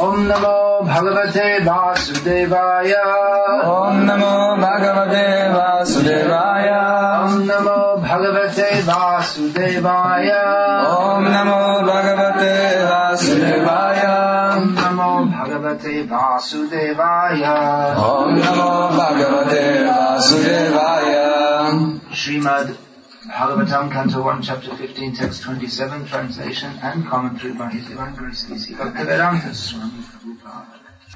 Om Namo Bhagavate Vasudevaya. Om Namo Bhagavate Vasudevaya. Om Namo Bhagavate Vasudevaya. Om Namo Bhagavate Vasudevaya. Om Namo Bhagavate Vasudevaya. Om Namo Bhagavate Vasudevaya. Srimad Bhagavatam, Canto 1, Chapter 15, Text 27, Translation and Commentary by His Divine Grace A.C. Bhaktivedanta Swami Prabhupada.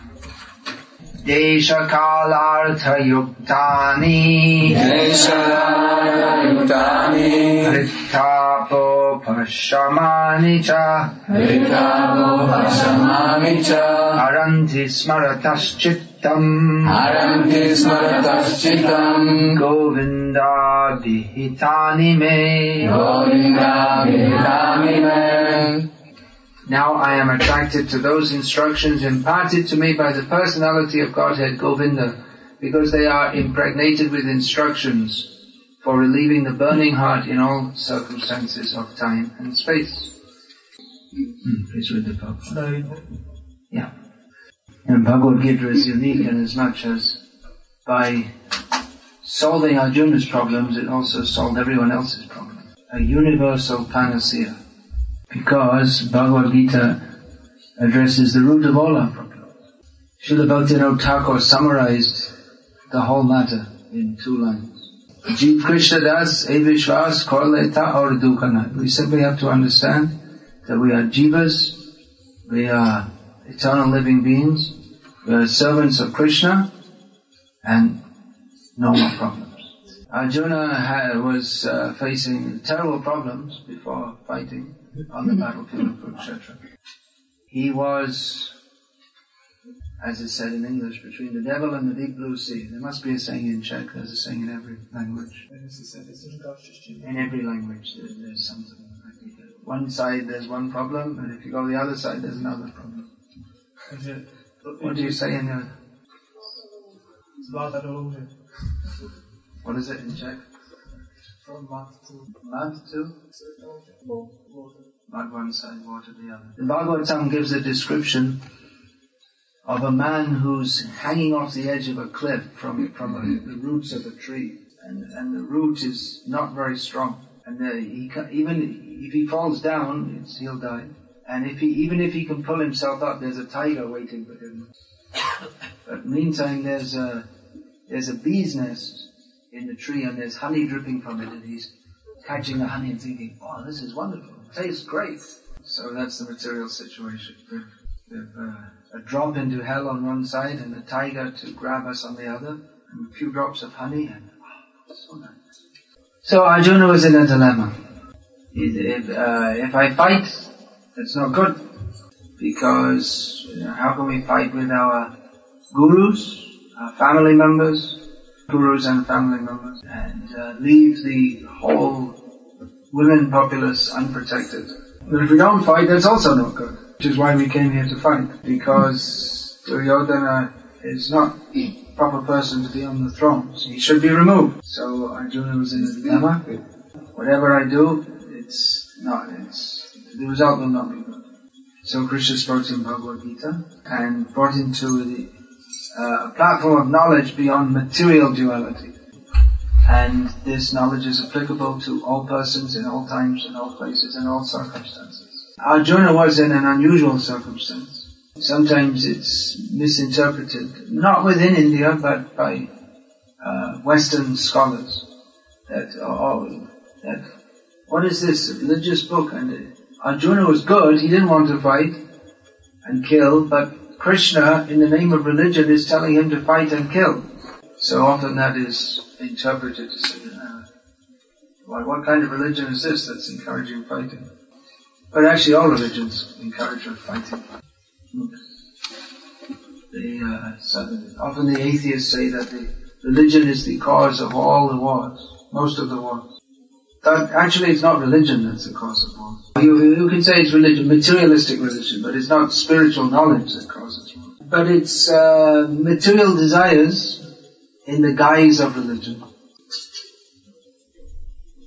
Desha Kalartha Yuktani Hrittapo Pashamani Cha Aranti Smaratas Govinda Vihitani Me. Now I am attracted to those instructions imparted to me by the personality of Godhead Govinda, because they are impregnated with instructions for relieving the burning heart in all circumstances of time and space. Please read the Bhagavad. Yeah. And Bhagavad Gita is unique in as much as by solving Arjuna's problems, it also solved everyone else's problems. A universal panacea. Because Bhagavad Gita addresses the root of all our problems. Srila Bhaktivinoda Thakur summarized the whole matter in 2 lines. Jeev Krishna Das Evishwas Korleta or Dukana. We simply have to understand that we are jivas, we are eternal living beings, we are servants of Krishna, and no more problems. Arjuna was facing terrible problems before fighting on the battlefield of Kurukshetra. He was, as is said in English, between the devil and the deep blue sea. There must be a saying in Czech, there's a saying in every language. In every language there's something like that. One side there's one problem, and if you go the other side there's another problem. What do you say in your... What is it in Czech? From mud to... Mud to? Mud one side, water the other. The Bhagavatam gives a description of a man who's hanging off the edge of a cliff from the roots of a tree. And the root is not very strong. And even if he falls down, he'll die. And even if he can pull himself up, there's a tiger waiting for him. But meantime, there's a bee's nest in the tree, and there's honey dripping from it, and he's catching the honey and thinking, oh, this is wonderful, it tastes great. So that's the material situation. We've a drop into hell on one side, and a tiger to grab us on the other, and a few drops of honey, and so nice. So Arjuna was in a dilemma. If I fight, it's not good, because how can we fight with our gurus, our family members, gurus and family members, and leave the whole women populace unprotected? But if we don't fight, that's also not good. Which is why we came here to fight, because Duryodhana is not the proper person to be on the throne. So he should be removed. So Arjuna was in a dilemma. Whatever I do, the result will not be good. So Krishna spoke in Bhagavad Gita and brought him to the platform of knowledge beyond material duality. And this knowledge is applicable to all persons in all times, in all places, in all circumstances. Arjuna was in an unusual circumstance. Sometimes it's misinterpreted, not within India, but by Western scholars, that what is this, a religious book? And Arjuna was good, he didn't want to fight and kill, but Krishna, in the name of religion, is telling him to fight and kill. So often that is interpreted to say, what kind of religion is this that's encouraging fighting? But actually all religions encourage fighting. Often the atheists say that the religion is the cause of all the wars, most of the wars. That actually it's not religion that's the cause of wars. You can say it's religion, materialistic religion, but it's not spiritual knowledge that causes wars. But it's material desires in the guise of religion.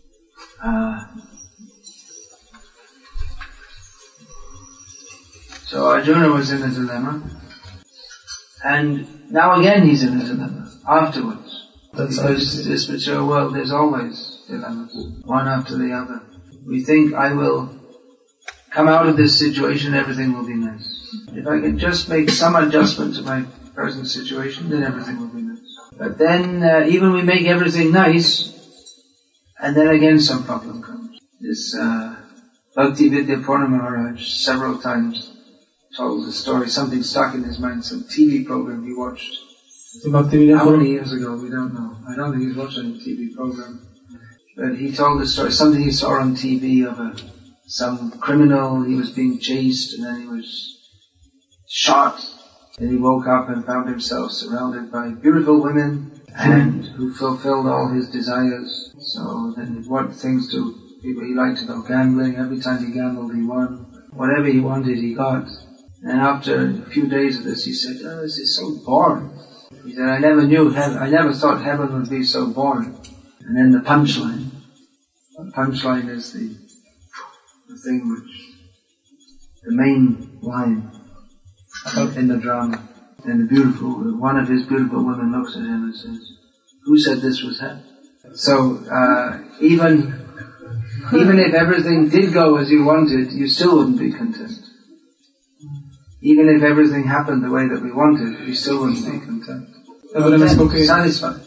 So So Arjuna was in a dilemma. And now again he's in a dilemma, afterwards. Because this material world, there's always dilemmas, one after the other. We think, I will come out of this situation, everything will be nice. If I can just make some adjustment to my present situation, then everything will be nice. But then, even we make everything nice, and then again some problem comes. This Bhakti Vidya Purna Maharaj several times told the story, something stuck in his mind, some TV program he watched. How many years ago, we don't know. I don't think he's watching a TV program. But he told the story, something he saw on TV of some criminal, he was being chased and then he was shot. Then he woke up and found himself surrounded by beautiful women and who fulfilled all his desires. So then what things do people, he liked to go gambling. Every time he gambled he won. Whatever he wanted he got. And after a few days of this he said, oh, this is so boring. He said, I never thought heaven would be so boring. And then the punchline. The punchline is the thing which, the main line in the drama. And one of his beautiful women looks at him and says, who said this was heaven? So, even if everything did go as you wanted, you still wouldn't be content. Even if everything happened the way that we wanted, we still wouldn't be content. Satisfied.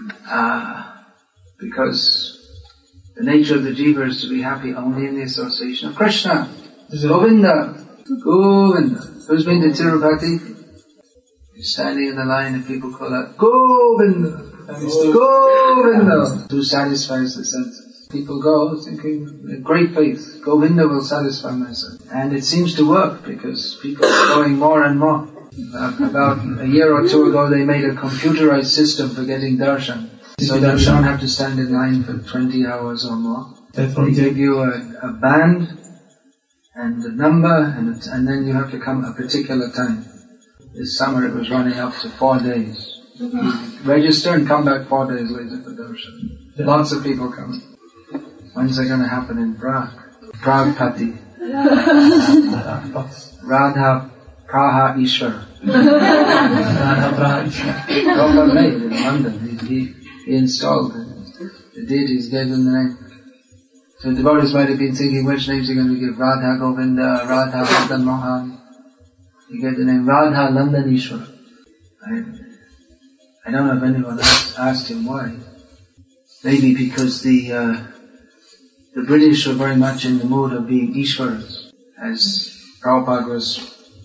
Because the nature of the jiva is to be happy only in the association of Krishna. Govinda. Who's been to Tirupati? You're standing in the line and people call out, Govinda! Govinda! Who satisfies the senses? People go thinking, great faith, Govinda will satisfy my senses. And it seems to work because people are going more and more. About a year or two ago they made a computerized system for getting darshan. So that you don't have to stand in line for 20 hours or more. They give you a band and a number and then you have to come a particular time. This summer it was running up to 4 days. You register and come back 4 days later for darshan. Lots of people coming. When's that going to happen in Prague? Prague-pati. Radha Praha Ishwar. Prabhupada made in London. He installed the deities, gave them the name. So devotees might have been thinking, which names are going to give? Radha Govinda, Radha Madan Mohan. He gave the name Radha Landanishwar. I don't know if anyone asked him why. Maybe because the British were very much in the mood of being Ishwaras, as Prabhupada was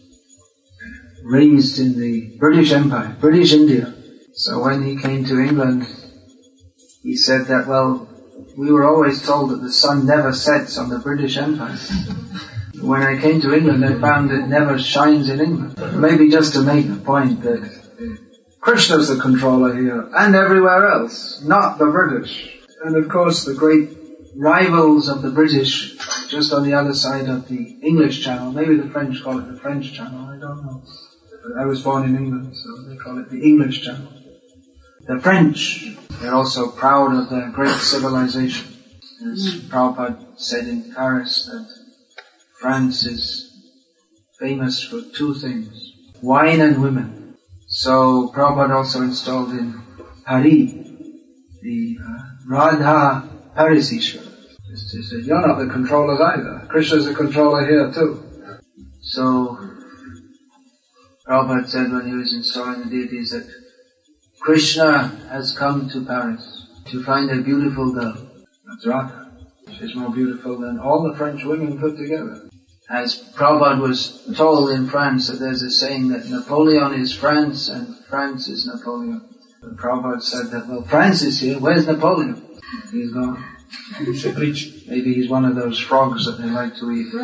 raised in the British Empire, British India. So when he came to England, he said that, well, we were always told that the sun never sets on the British Empire. When I came to England, I found it never shines in England. Maybe just to make the point that Krishna's the controller here, and everywhere else, not the British. And of course the great rivals of the British, just on the other side of the English Channel, maybe the French call it the French Channel, I don't know. I was born in England, so they call it the English Channel. The French, they're also proud of their great civilization. As Prabhupada said in Paris that France is famous for two things, wine and women. So Prabhupada also installed in Paris the Radha Parisishwar. He said, you're not the controllers either. Krishna's the controller here too. So Prabhupada said when he was installing the deities that Krishna has come to Paris to find a beautiful girl. That's Radha. She's more beautiful than all the French women put together. As Prabhupada was told in France that there's a saying that Napoleon is France and France is Napoleon. But Prabhupada said that, well, France is here, where's Napoleon? He's gone. Maybe he's one of those frogs that they like to eat.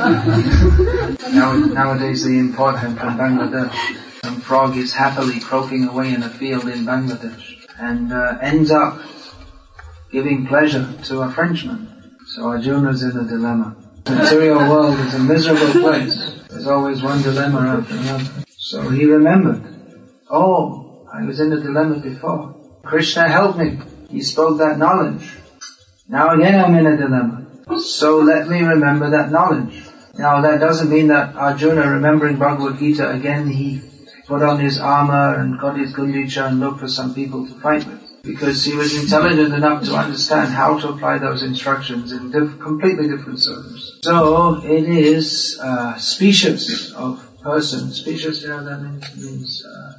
Nowadays they import him from Bangladesh. Some frog is happily croaking away in a field in Bangladesh and ends up giving pleasure to a Frenchman. So Arjuna's in a dilemma. The material world is a miserable place. There's always one dilemma after another. So he remembered, oh, I was in a dilemma before. Krishna helped me. He spoke that knowledge. Now again I'm in a dilemma. So let me remember that knowledge. Now that doesn't mean that Arjuna, remembering Bhagavad Gita, again he put on his armor and got his gundicha and looked for some people to fight with. Because he was intelligent enough to understand how to apply those instructions in completely different circumstances. So it is specious of person. Specious, you know what that means?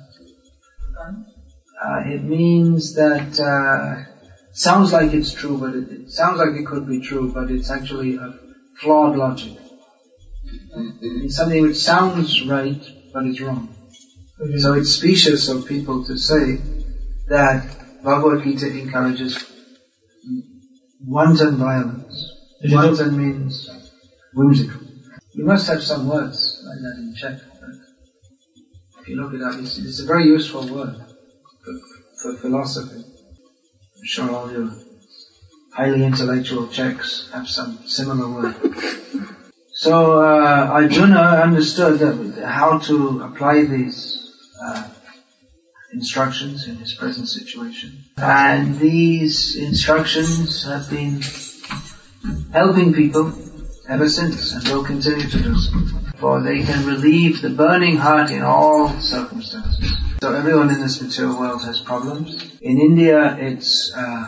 It means that sounds like it's true, but it sounds like it could be true, but it's actually a flawed logic. It's something which sounds right, but it's wrong. Okay. So it's specious of people to say that Bhagavad Gita encourages wanton violence. Wanton means whimsical. You must have some words like that in Czech. If you look it up, it's a very useful word for philosophy. I'm sure all your highly intellectual Czechs have some similar word. So Arjuna understood how to apply these instructions in his present situation. And these instructions have been helping people ever since, and will continue to do so. For they can relieve the burning heart in all circumstances. So everyone in this material world has problems. In India it's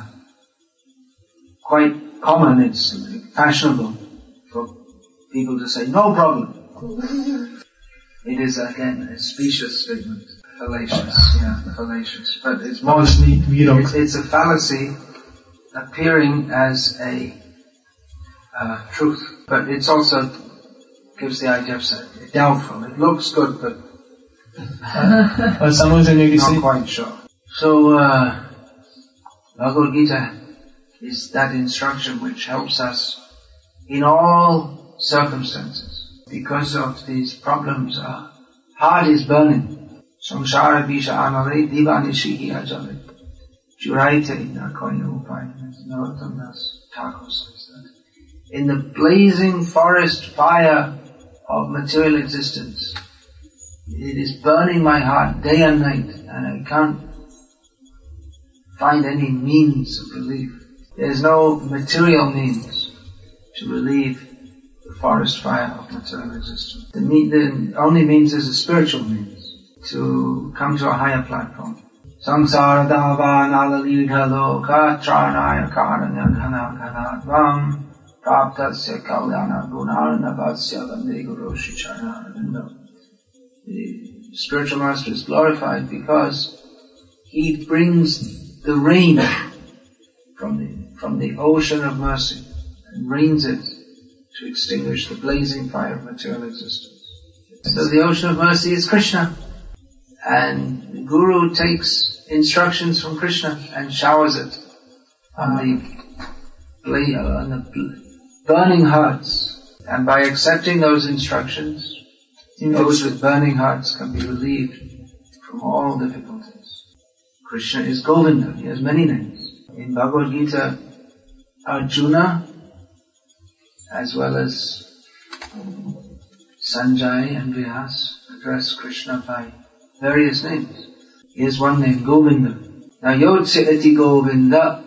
quite common, it's fashionable for people to say, no problem. It is again a specious statement. Fallacious. But it's more, it's a fallacy appearing as a truth. But it's also gives the idea of doubtful. It looks good, but not quite sure. So Bhagavad Gita is that instruction which helps us in all circumstances. Because of these problems, our heart is burning. Samsara bisha anare divanishi ajale. Juraite na koina upai. Narottam Das Thakur says that. In the blazing forest fire of material existence, it is burning my heart day and night, and I can't find any means of relief. There is no material means to relieve the forest fire of material existence. The only means is a spiritual means to come to a higher platform. Samsara dava nalalidha loka tranaya karanya ghana ghanadvam praptasya kalyana gunarnavasya vande guru shicharana. The spiritual master is glorified because he brings the rain from the ocean of mercy and rains it to extinguish the blazing fire of material existence. So the ocean of mercy is Krishna. And the Guru takes instructions from Krishna and showers it on the burning hearts. And by accepting those instructions, those with burning hearts can be relieved from all difficulties. Krishna is Govinda. He has many names. In Bhagavad Gita, Arjuna, as well as Sanjay and Vyas, address Krishna by various names. Here's one name, Govinda. Now, Yotse eti Govinda.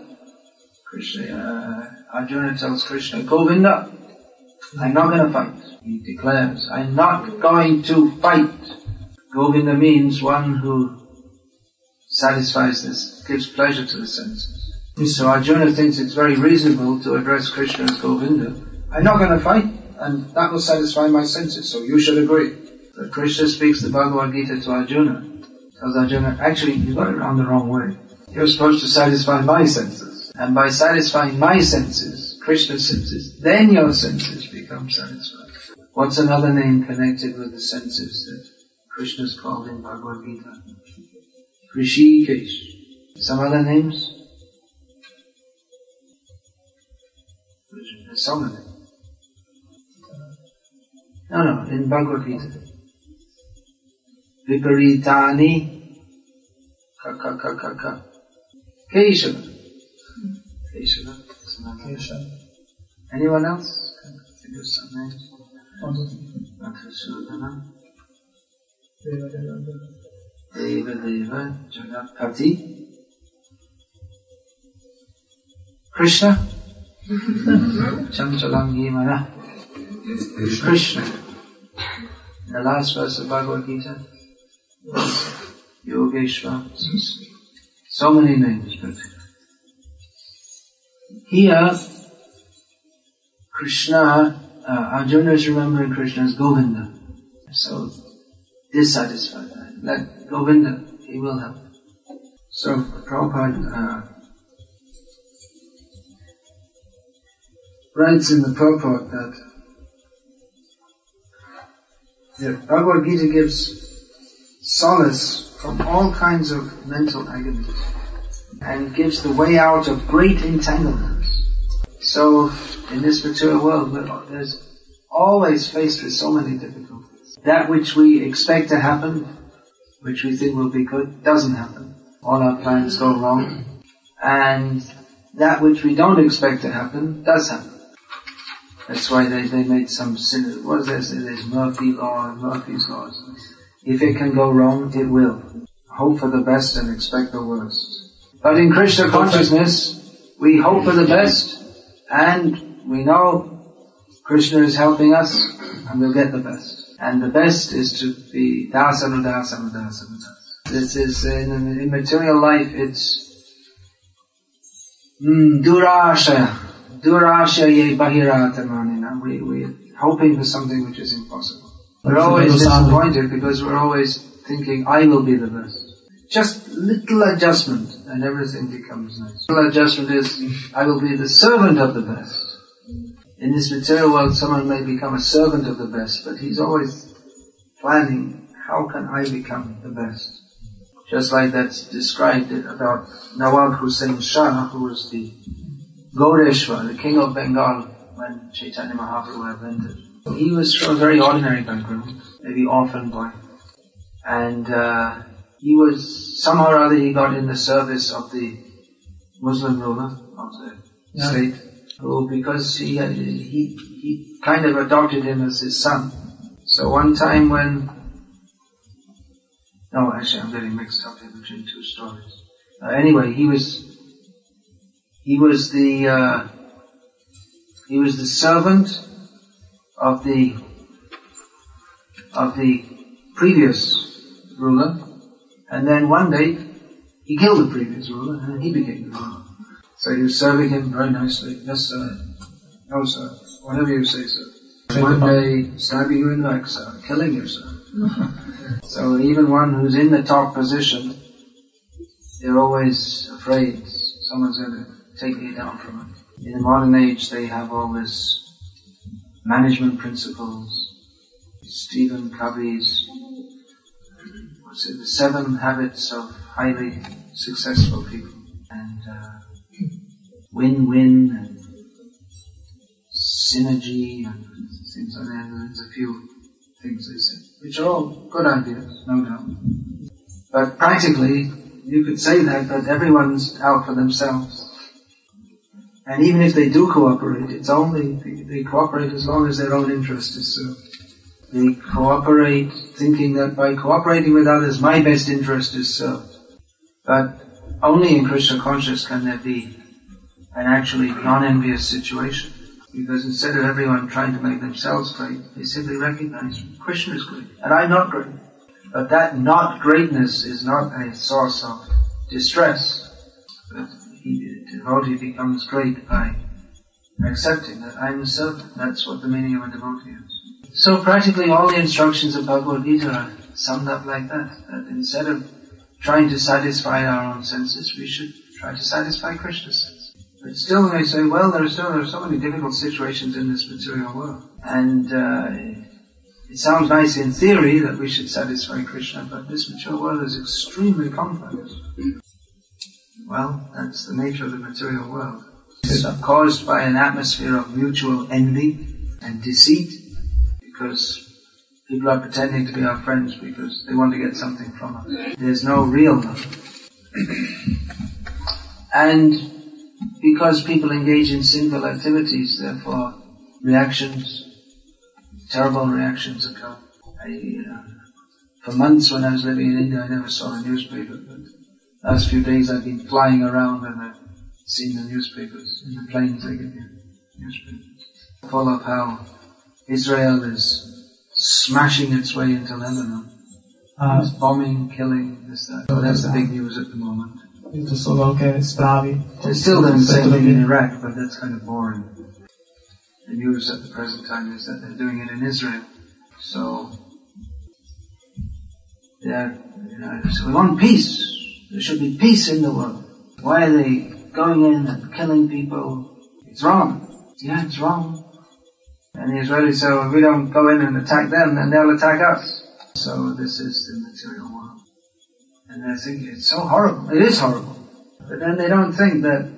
Arjuna tells Krishna, Govinda, I'm not going to fight. He declares, I'm not going to fight. Govinda means one who satisfies this, gives pleasure to the senses. So Arjuna thinks it's very reasonable to address Krishna as Govinda. I'm not going to fight, and that will satisfy my senses, so you should agree. But Krishna speaks the Bhagavad Gita to Arjuna. Tells Arjuna, actually, you got it around the wrong way. You're supposed to satisfy my senses. And by satisfying my senses, Krishna's senses, then your senses become satisfied. What's another name connected with the senses that Krishna's called in Bhagavad Gita? Rishikesh. Some other names? There's so many. No, in Bhagavad Gita. Viparitani ka. Keshava. Anyone else? Think of some names? Madhusudana. Deva, Jagatpati. Krishna. Chanchalangi Mana. Krishna. In the last verse of Bhagavad Gita, Yogeshwar, so many names, but here, Krishna, Arjuna is remembering Krishna as Govinda. So, dissatisfied. Let Govinda, he will help. So, Prabhupada writes in the purport that the Bhagavad Gita gives solace from all kinds of mental agonies and gives the way out of great entanglements. So, in this material world, there's always faced with so many difficulties. That which we expect to happen, which we think will be good, doesn't happen. All our plans go wrong. And that which we don't expect to happen, does happen. That's why they made some sin. What is there? There's Murphy's laws. If it can go wrong, it will. Hope for the best and expect the worst. But in Krishna consciousness, we hope for the best, and we know Krishna is helping us, and we'll get the best. And the best is to be dasanudasa. This is, in material life, it's durasha ye bahiratamanina. We're hoping for something which is impossible. We're always disappointed because we're always thinking, I will be the best. Just little adjustment and everything becomes nice. Little adjustment is, I will be the servant of the best. In this material world, someone may become a servant of the best, but he's always planning, how can I become the best? Just like that's described about Nawab Hussain Shah, who was the Gaureshwar, the king of Bengal, when Chaitanya Mahaprabhu had entered. He was from a very ordinary background, maybe orphan boy. And he was, somehow or other he got in the service of the Muslim ruler of the state, who, because he kind of adopted him as his son. So one time I'm getting mixed up here between two stories. Anyway, he was the servant of the previous ruler, and then one day he killed the previous ruler and he became the ruler. So he was serving him very nicely. Yes sir, no sir, whatever you say sir. One day stabbing you in the back sir, killing you sir. So even one who's in the top position, they're always afraid someone's going to take me down from it. In the modern age, they have all this management principles. Stephen Covey's, the 7 habits of highly successful people, and win-win and synergy and things like that. There's a few things they say, which are all good ideas, no doubt. But practically, you could say that, but everyone's out for themselves. And even if they do cooperate, it's only, they cooperate as long as their own interest is served. They cooperate thinking that by cooperating with others, my best interest is served. But only in Krishna consciousness can there be an actually non-envious situation. Because instead of everyone trying to make themselves great, they simply recognize Krishna is great, and I'm not great. But that not greatness is not a source of distress. But the devotee becomes great by accepting that I'm a servant. That's what the meaning of a devotee is. So practically all the instructions of Bhagavad Gita are summed up like that. That instead of trying to satisfy our own senses, we should try to satisfy Krishna's sense. But still they say, well, there are so many difficult situations in this material world. And it sounds nice in theory that we should satisfy Krishna, but this material world is extremely complex. Well, that's the nature of the material world. It's caused by an atmosphere of mutual envy and deceit, because people are pretending to be our friends because they want to get something from us. There's no real love. And because people engage in sinful activities, therefore terrible reactions occur. For months when I was living in India, I never saw a newspaper, but last few days I've been flying around and I've seen the newspapers. In the planes they give you newspapers. Full of how Israel is smashing its way into Lebanon. It's bombing, killing, this, that. So that's the big news at the moment. To jsou velké zprávy. They're still doing the same thing in Iraq, but that's kind of boring. The news at the present time is that they're doing it in Israel. So, so we want peace. There should be peace in the world. Why are they going in and killing people? It's wrong. Yeah, it's wrong. And the Israelis say, well, if we don't go in and attack them, then they'll attack us. So this is the material world. And they think it's so horrible. It is horrible. But then they don't think that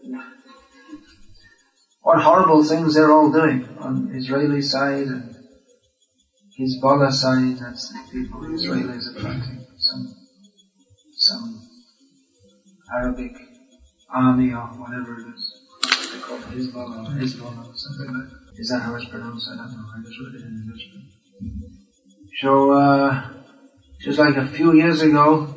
what horrible things they're all doing on Israeli side and Hezbollah side. That's the people the Israelis are fighting. Some Arabic army or whatever it is. They call it Hezbollah or something like that. Is that how it's pronounced? I don't know. I just read it in English. So, just like a few years ago,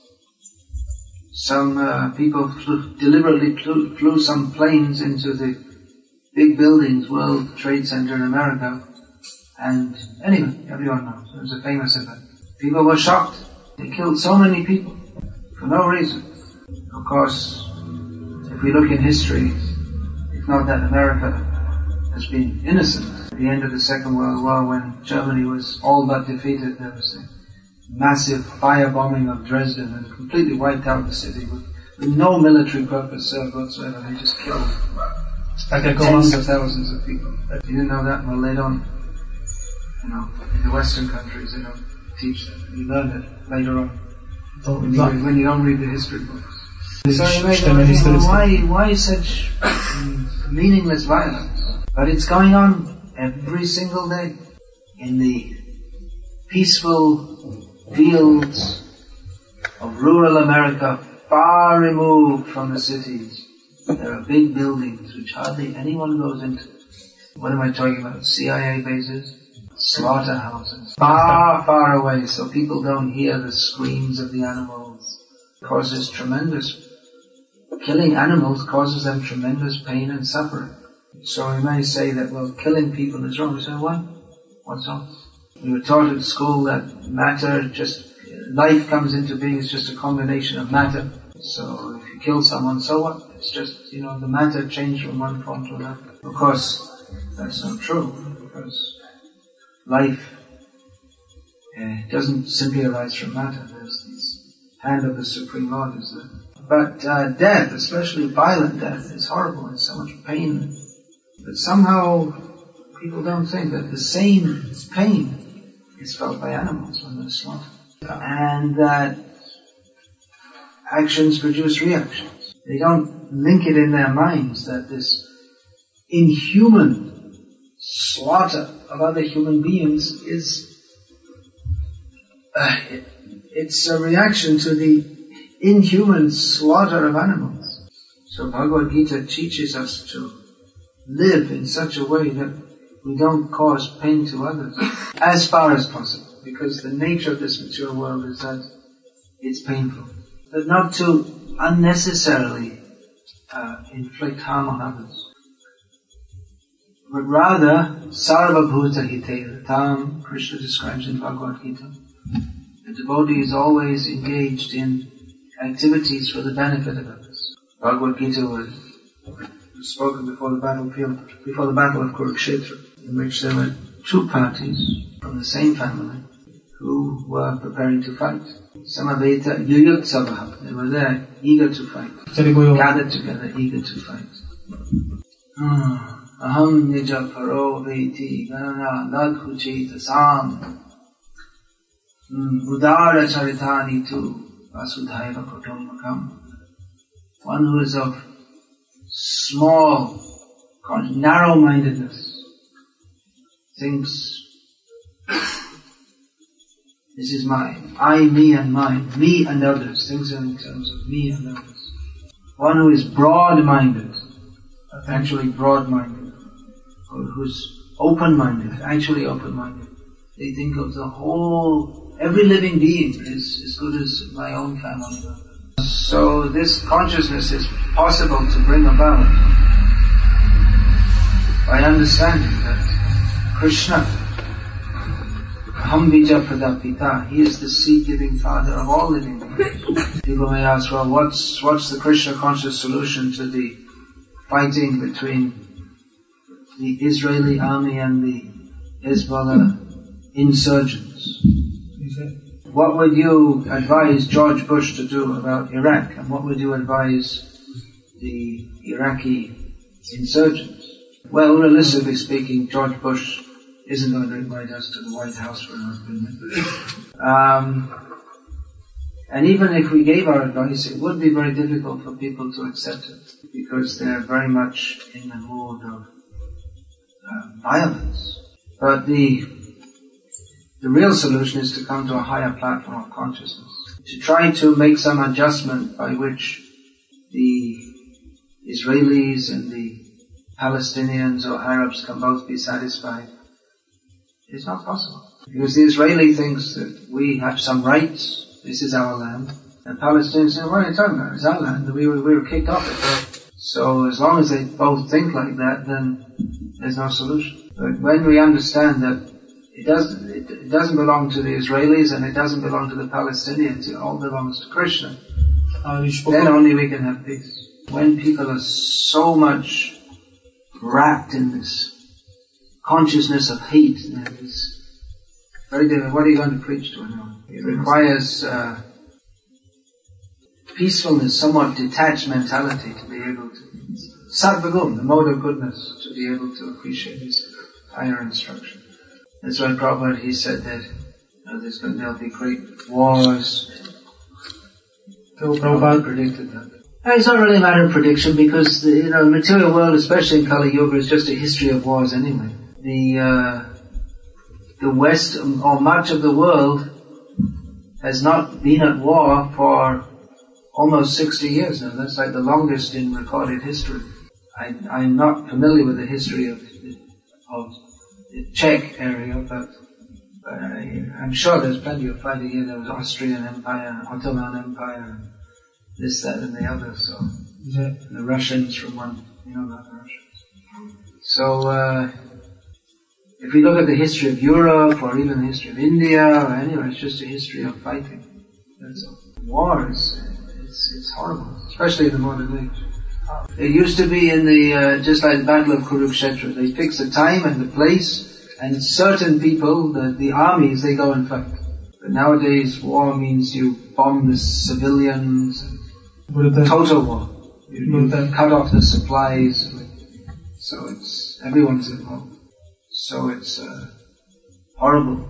some people deliberately flew some planes into the big buildings, World Trade Center in America, and anyway, everyone knows, it was a famous event. People were shocked. They killed so many people for no reason. Of course, if we look in history, it's not that America has been innocent. At the end of the Second World War, when Germany was all but defeated, there was a massive firebombing of Dresden and completely wiped out the city with no military purpose whatsoever. They just killed tens of thousands of people. You didn't know that? Well, they don't, in the Western countries, they don't teach that. You learn it later on when you don't read the history books. So you may go, why such meaningless violence? But it's going on every single day in the peaceful fields of rural America, far removed from the cities. There are big buildings which hardly anyone goes into. What am I talking about? CIA bases? Slaughterhouses. Far, far away, so people don't hear the screams of the animals. Killing animals causes them tremendous pain and suffering. So we may say that, well, killing people is wrong. We say, what? What's wrong? We were taught at school that life comes into being, it's just a combination of matter. So if you kill someone, so what? It's just, the matter changed from one form to another. Of course, that's not true, because life doesn't simply arise from matter. There's this hand of the Supreme Lord is there. But death, especially violent death, is horrible. It's so much pain. But somehow people don't think that the same pain is felt by animals when they're slaughtered. And that actions produce reactions. They don't link it in their minds that this inhuman slaughter of other human beings is it's a reaction to the inhuman slaughter of animals. So Bhagavad Gita teaches us to live in such a way that we don't cause pain to others as far as possible, because the nature of this material world is that it's painful. But not to unnecessarily inflict harm on others. But rather, sarva bhuta hite tam, Krishna describes in Bhagavad Gita. The devotee is always engaged in activities for the benefit of others. Bhagavad Gita was spoken before the battle of Kurukshetra, in which there were two parties from the same family who were preparing to fight. Samaveta Yuyutsavaha. They were there, eager to fight. Gathered together, eager to fight. Aham nija paro veti ganana ladhucheta sam udara charitani tu vasudhaiva kutumbakam. One who is of small, narrow-mindedness, thinks, this is mine, I, me and mine, me and others, thinks in terms of me and others. One who is broad-minded, actually broad-minded, or who's open-minded, actually open-minded. They think of the whole, every living being is as good as my own family. So this consciousness is possible to bring about by understanding that Krishna. Aham bija pradapita. He is the seed-giving father of all living beings. People may ask, well, what's the Krishna conscious solution to the fighting between the Israeli army and the Hezbollah insurgents? What would you advise George Bush to do about Iraq? And what would you advise the Iraqi insurgents? Well, realistically speaking, George Bush isn't going to invite us to the White House for an agreement. And even if we gave our advice, it would be very difficult for people to accept it, because they're very much in the mood of violence. But the real solution is to come to a higher platform of consciousness, to try to make some adjustment by which the Israelis and the Palestinians or Arabs can both be satisfied. It's not possible. Because the Israeli thinks that we have some rights, this is our land, and Palestinians say, what are you talking about? It's our land, we were kicked off it. So as long as they both think like that, then there's no solution. But when we understand that it doesn't belong to the Israelis and it doesn't belong to the Palestinians, it all belongs to Krishna, then only we can have peace. When people are so much wrapped in this consciousness of hate, it's very difficult. What are you going to preach to anyone? It requires peacefulness, somewhat detached mentality to be able to, Satvagum, the mode of goodness, to be able to appreciate this higher instruction. That's why Prabhupada, he said that there'll be great wars. Prabhupada predicted that. And it's not really a matter of prediction, because the material world, especially in Kali Yuga, is just a history of wars anyway. The West, or much of the world, has not been at war for almost 60 years now. That's like the longest in recorded history. I'm not familiar with the history of the Czech area, but I'm sure there's plenty of fighting here. There was Austrian Empire, Ottoman Empire, and this, that, and the other. So the Russians from one, not the Russians. So if we look at the history of Europe, or even the history of India, or anywhere, it's just a history of fighting. That's all. War it's horrible, especially in the modern age. It used to be in the just like the Battle of Kurukshetra. They fix the time and the place, and certain people, the armies, they go and fight. But nowadays, war means you bomb the civilians. Total war. You cut off the supplies. So everyone's involved. So it's horrible.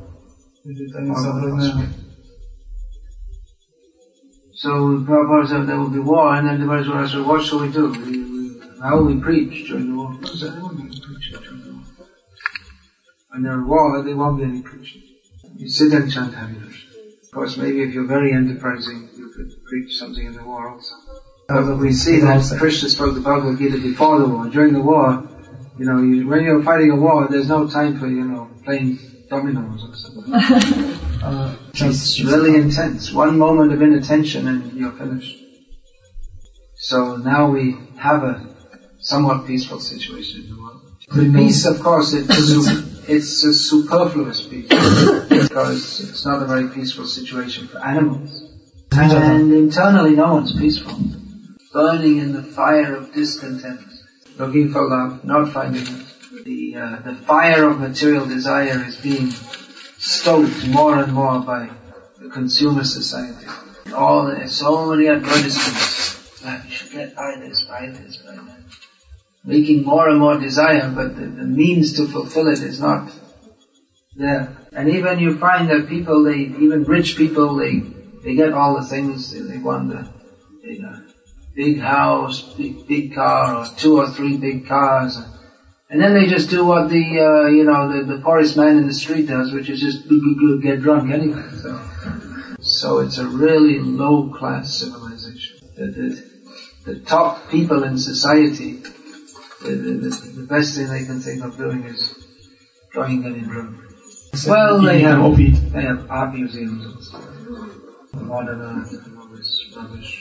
So Prabhupada said there will be war, and then the Buddhist will ask, what shall we do? How will we preach during the war? Prabhupada said, there won't be any preaching during the war. When there's war, there won't be any preaching. You sit and chant Hare Krishna. Of course, maybe if you're very enterprising, you could preach something in the war also. But we see that Krishna spoke the Bhagavad Gita before the war. During the war, when you're fighting a war, there's no time for, playing dominoes or something. It's really intense. One moment of inattention and you're finished. So now we have a somewhat peaceful situation in the world. The peace, of course, it's a superfluous peace, because it's not a very peaceful situation for animals. And internally no one's peaceful. Burning in the fire of discontent, looking for love, not finding it. The fire of material desire is being stoked more and more by the consumer society. So many advertisements that you should buy this, buy that. Making more and more desire, but the means to fulfill it is not there. And even you find that people, even rich people, they get all the things they want. Big house, big car, or 2 or 3 big cars. And then they just do what the poorest man in the street does, which is just get drunk anyway. So it's a really low class civilization. The top people in society, the best thing they can think of doing is drawing getting drunk. Well, they have art museums and stuff. Modern art and all this rubbish.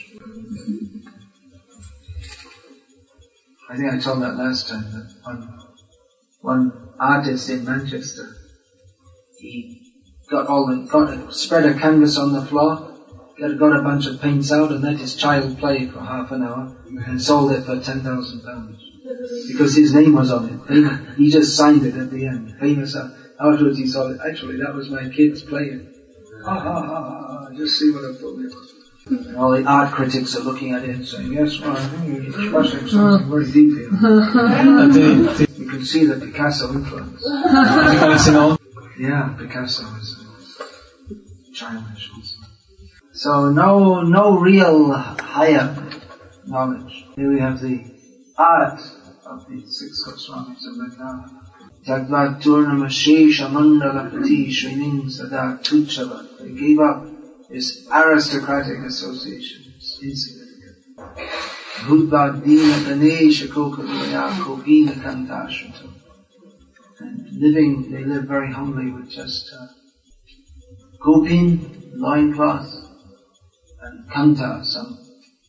I think I told that last time, that one artist in Manchester. He spread a canvas on the floor, got a bunch of paints out and let his child play for half an hour and sold it for £10,000. Because his name was on it. He just signed it at the end. Famous. Afterwards he saw it. Actually, that was my kids playing. Just see what a fool it was. And all the art critics are looking at it and saying, yes, well, I think you're expressing something very deep here. You can see the Picasso influence. Yeah, Picasso is childish also. So no real higher knowledge. Here we have the art of the 6 Goswamis of Vrindavan. Jagvat Turnamashesha Mandalapati Shrining Sada Tuchava. They gave up this aristocratic association. It's insignificant. Bhutbad Dina Ganesha Kokalaya Kovina Kantashrato. And they live very humbly with just gopin, loincloth, and kanta, some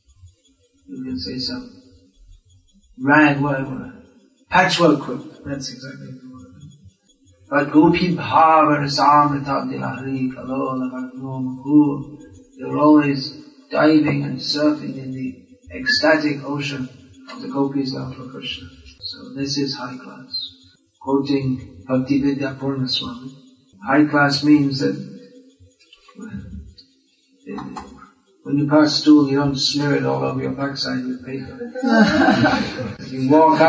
rag, whatever, patchwork quilt. That's exactly the word. But gopi bhava rasamrita dilahri kalola varno. They were always diving and surfing in the ecstatic ocean of the gopis' love for Krishna. So this is high class. Quoting Bhaktivedanta Purnaswami, high class means that when you pass stool, you don't smear it all over your backside with paper. You walk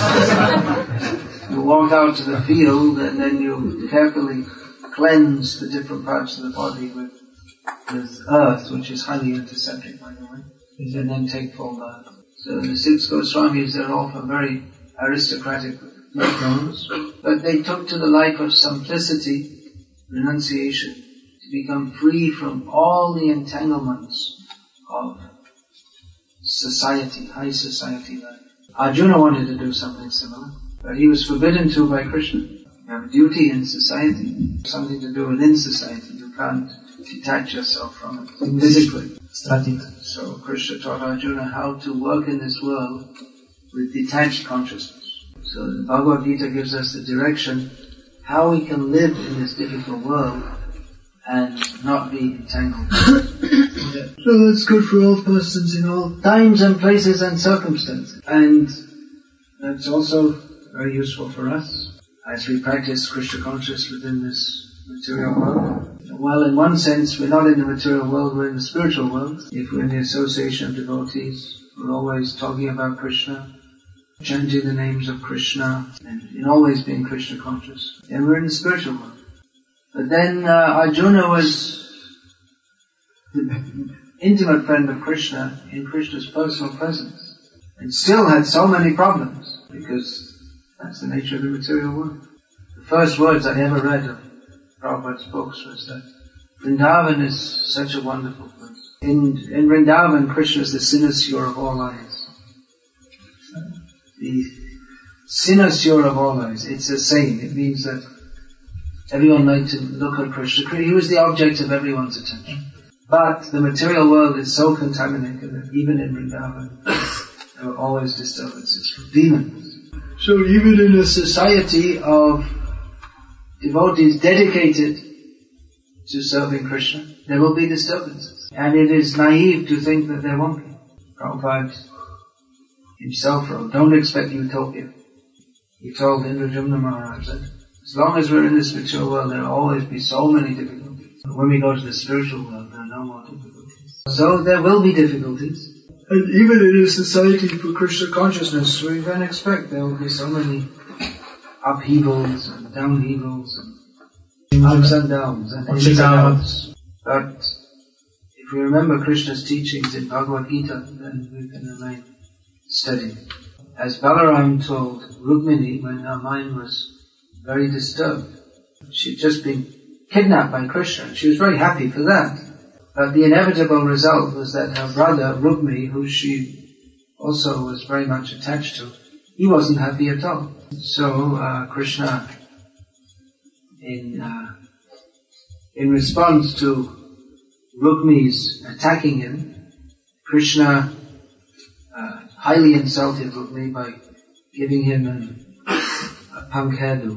out to the field, and then you carefully cleanse the different parts of the body with earth, which is highly antiseptic, by the way, and then take full bath. So the 6 Goswamis, they're all from very aristocratic backgrounds, but they took to the life of simplicity, renunciation, to become free from all the entanglements of society, high society life. Arjuna wanted to do something similar, but he was forbidden to by Krishna. You have a duty in society, something to do within society. You can't detach yourself from it physically. So Krishna taught Arjuna how to work in this world with detached consciousness. So the Bhagavad Gita gives us the direction how we can live in this difficult world and not be entangled. So that's good for all persons in all times and places and circumstances. And that's also very useful for us as we practice Krishna consciousness within this material world. Well, in one sense, we're not in the material world, we're in the spiritual world. If we're in the association of devotees, we're always talking about Krishna, chanting the names of Krishna, and in always being Krishna conscious. And we're in the spiritual world. But then Arjuna was the intimate friend of Krishna in Krishna's personal presence, and still had so many problems, because that's the nature of the material world. The first words I ever read of Prabhupada's books was that Vrindavan is such a wonderful place. In Vrindavan, Krishna is the cynosure of all eyes. The cynosure of all eyes. It's a saying. It means that everyone liked to look at Krishna. He was the object of everyone's attention. But the material world is so contaminated that even in Vrindavan, there were always disturbances from demons. So even in a society of devotees dedicated to serving Krishna, there will be disturbances. And it is naive to think that there won't be. Prabhupada himself wrote, don't expect utopia. He told Indrajumna Maharaj that as long as we're in this material world, there will always be so many difficulties. But when we go to the spiritual world, there are no more difficulties. So there will be difficulties. And even in a society for Krishna consciousness, we can expect there will be so many upheavals and downheavals and ups and downs and ins and outs. But if we remember Krishna's teachings in Bhagavad Gita, then we can remain steady. As Balaram told Rukmini when her mind was very disturbed, she'd just been kidnapped by Krishna, and she was very happy for that. But the inevitable result was that her brother Rukmini, who she also was very much attached to, he wasn't happy at all. So Krishna, in response to Rukmini's attacking him, Krishna highly insulted Rukmini by giving him punk hairdo.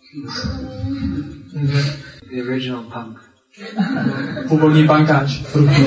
The original punk. Původní pankáč.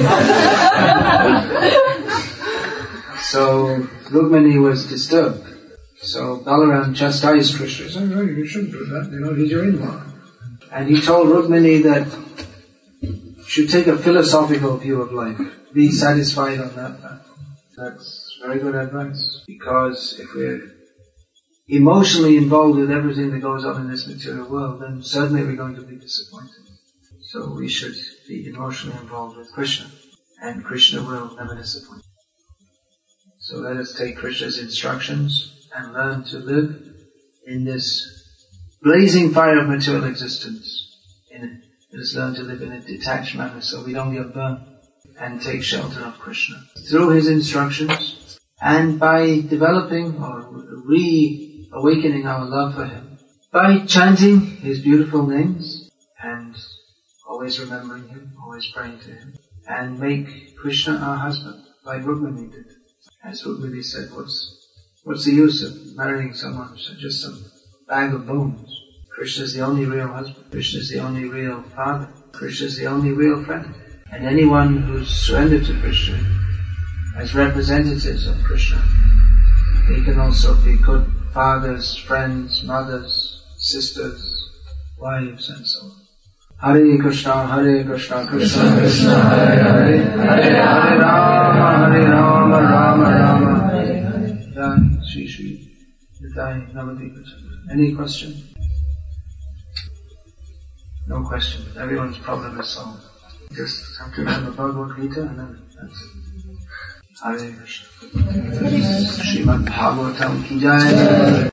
So Rukmini was disturbed. So Balaram chastised Krishna. He said, no, you shouldn't do that. He's your in-law. And he told Rukmini that you should take a philosophical view of life. Be satisfied on that path. That's very good advice. Because if we're emotionally involved with everything that goes on in this material world, then certainly we're going to be disappointed. So we should be emotionally involved with Krishna. And Krishna will never disappoint. So let us take Krishna's instructions and learn to live in this blazing fire of material existence. Let us learn to live in a detached manner so we don't get burnt, and take shelter of Krishna. Through his instructions, and by developing or reawakening our love for him, by chanting his beautiful names, and always remembering him, always praying to him, and make Krishna our husband, like Rukmini did. As Rukmini said, what's the use of marrying someone who's just some bag of bones? Krishna is the only real husband. Krishna is the only real father. Krishna is the only real friend. And anyone who's surrendered to Krishna as representatives of Krishna, they can also be good fathers, friends, mothers, sisters, wives, and so on. Hare Krishna, Krishna Krishna, Hare Hare, Hare Rama, Rama Rama, Hare Hare. Shri Shri, Nitai Navadvipa. Any question? No question. Everyone's problem is solved. Just have to remember Bhagavad Gita and then that's it. Hare Krishna. Srimad Bhagavatam ki jai.